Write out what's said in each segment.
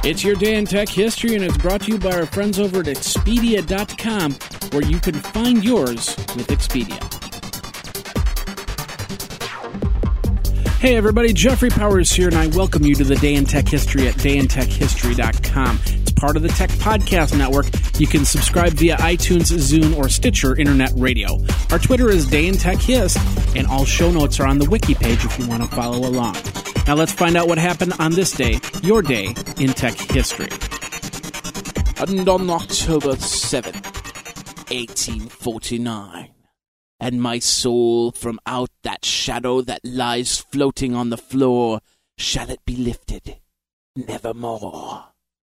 It's your day in tech history, and it's brought to you by our friends over at Expedia.com, where you can find yours with Expedia. Hey everybody, Jeffrey Powers here, and I welcome you to the Day in Tech History at dayintechhistory.com. It's part of the Tech Podcast Network. You can subscribe via iTunes, Zune, or Stitcher Internet Radio. Our Twitter is Day in Tech Hist, and all show notes are on the wiki page if you want to follow along. Now let's find out what happened on this day, your day in tech history. And on October 7th, 1849, and my soul from out that shadow that lies floating on the floor, shall it be lifted nevermore.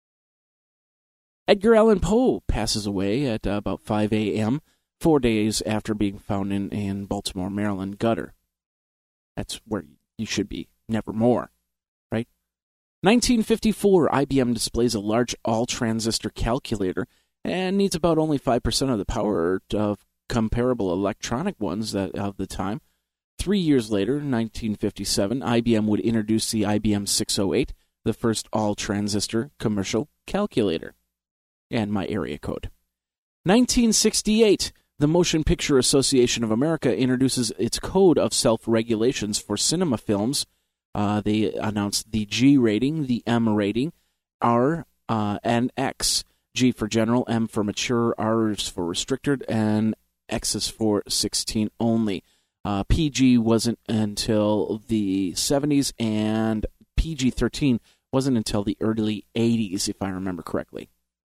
Edgar Allan Poe passes away at about 5 a.m., 4 days after being found in Baltimore, Maryland gutter. That's where you should be. Nevermore, right? 1954, IBM displays a large all-transistor calculator and needs about only 5% of the power of comparable electronic ones of the time. 3 years later, 1957, IBM would introduce the IBM 608, the first all-transistor commercial calculator. And my area code. 1968, the Motion Picture Association of America introduces its code of self-regulations for cinema films. They announced the G rating, the M rating, R, and X. G for general, M for mature, R is for restricted, and X is for 16 only. PG wasn't until the 70s, and PG-13 wasn't until the early 80s, if I remember correctly.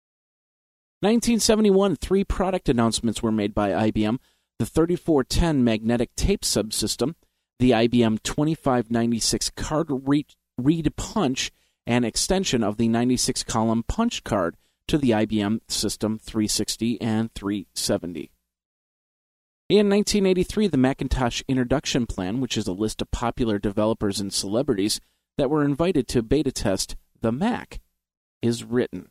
1971, 3 product announcements were made by IBM. The 3410 magnetic tape subsystem, the IBM 2596 card read punch, and extension of the 96-column punch card to the IBM System 360 and 370. In 1983, the Macintosh Introduction Plan, which is a list of popular developers and celebrities that were invited to beta test the Mac, is written.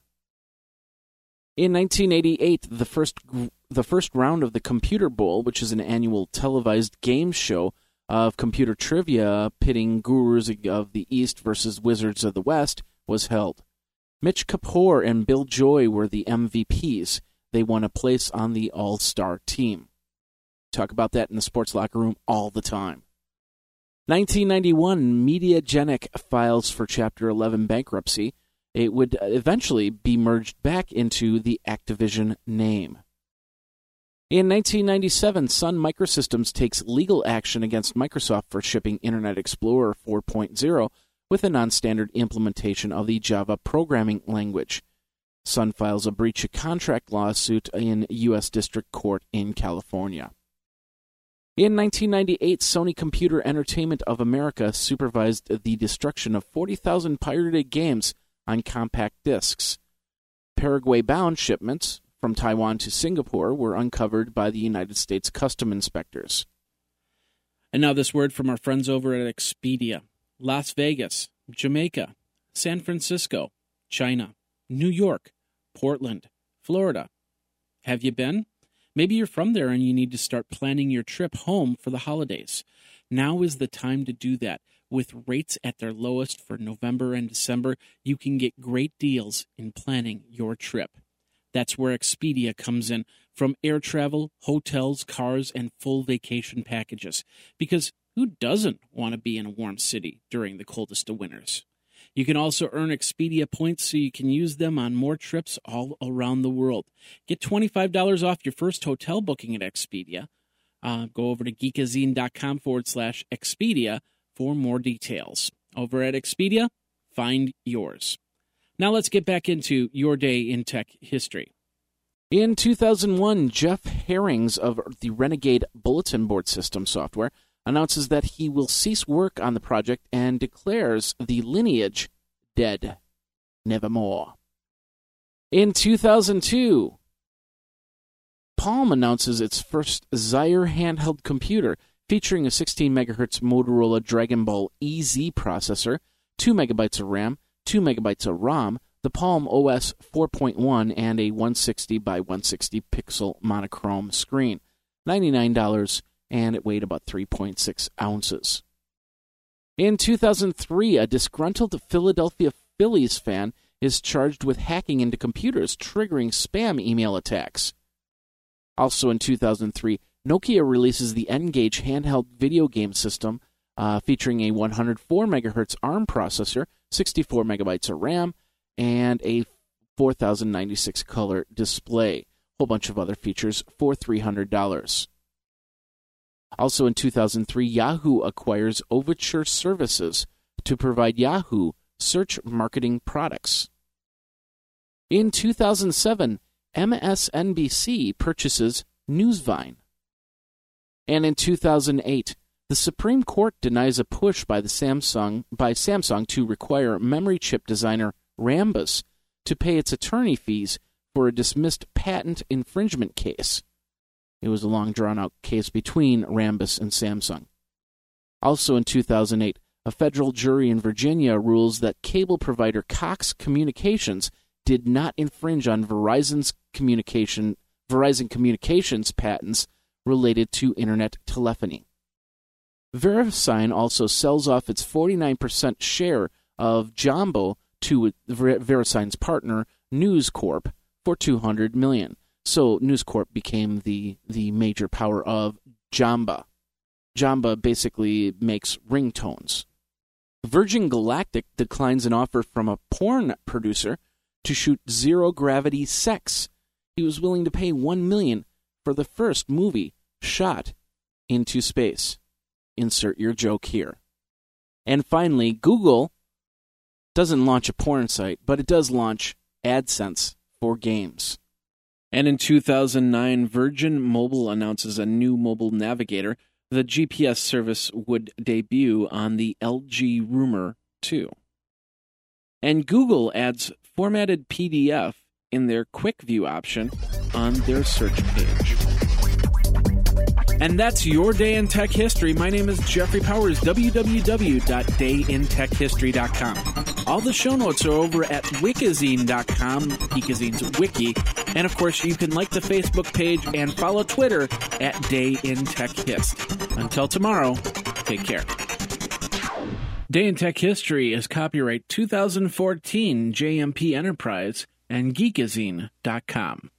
In 1988, the first round of the Computer Bowl, which is an annual televised game show of computer trivia pitting gurus of the East versus wizards of the West, was held. Mitch Kapor and Bill Joy were the MVPs. They won a place on the All-Star team. Talk about that in the sports locker room all the time. 1991, Mediagenic files for Chapter 11 bankruptcy. It would eventually be merged back into the Activision name. In 1997, Sun Microsystems takes legal action against Microsoft for shipping Internet Explorer 4.0 with a non-standard implementation of the Java programming language. Sun files a breach of contract lawsuit in U.S. District Court in California. In 1998, Sony Computer Entertainment of America supervised the destruction of 40,000 pirated games on compact discs. Paraguay-bound shipments from Taiwan to Singapore were uncovered by the United States Custom Inspectors. And now this word from our friends over at Expedia. Las Vegas, Jamaica, San Francisco, China, New York, Portland, Florida. Have you been? Maybe you're from there and you need to start planning your trip home for the holidays. Now is the time to do that. With rates at their lowest for November and December, you can get great deals in planning your trip. That's where Expedia comes in, from air travel, hotels, cars, and full vacation packages. Because who doesn't want to be in a warm city during the coldest of winters? You can also earn Expedia points so you can use them on more trips all around the world. Get $25 off your first hotel booking at Expedia. Go over to geekazine.com/Expedia for more details. Over at Expedia, find yours. Now let's get back into your day in tech history. In 2001, Jeff Herrings of the Renegade Bulletin Board System software announces that he will cease work on the project and declares the lineage dead. Nevermore. In 2002, Palm announces its first Zaire handheld computer featuring a 16 MHz Motorola Dragon Ball EZ processor, 2 MB of RAM, 2 MB of ROM, the Palm OS 4.1, and a 160 by 160 pixel monochrome screen. $99, and it weighed about 3.6 ounces. In 2003, a disgruntled Philadelphia Phillies fan is charged with hacking into computers, triggering spam email attacks. Also in 2003, Nokia releases the N-Gage handheld video game system featuring a 104 MHz ARM processor, 64 megabytes of RAM, and a 4096 color display. A whole bunch of other features for $300. Also in 2003, Yahoo acquires Overture Services to provide Yahoo search marketing products. In 2007, MSNBC purchases Newsvine. And in 2008, the Supreme Court denies a push by Samsung to require memory chip designer Rambus to pay its attorney fees for a dismissed patent infringement case. It was a long, drawn-out case between Rambus and Samsung. Also in 2008, a federal jury in Virginia rules that cable provider Cox Communications did not infringe on Verizon Communications patents related to Internet telephony. VeriSign also sells off its 49% share of Jumbo to VeriSign's partner, News Corp, for $200 million. So News Corp became the major power of Jamba. Jamba basically makes ringtones. Virgin Galactic declines an offer from a porn producer to shoot zero-gravity sex. He was willing to pay $1 million for the first movie shot into space. Insert your joke here. And finally, Google doesn't launch a porn site, but it does launch AdSense for games. And in 2009, Virgin Mobile announces a new mobile navigator. The GPS service would debut on the LG Rumor 2. And Google adds formatted PDF in their Quick View option on their search page. And that's your Day in Tech History. My name is Jeffrey Powers, www.dayintechhistory.com. All the show notes are over at wikizine.com, Geekazine's wiki. And, of course, you can like the Facebook page and follow Twitter at Day in Tech Hist. Until tomorrow, take care. Day in Tech History is copyright 2014 JMP Enterprise and Geekazine.com.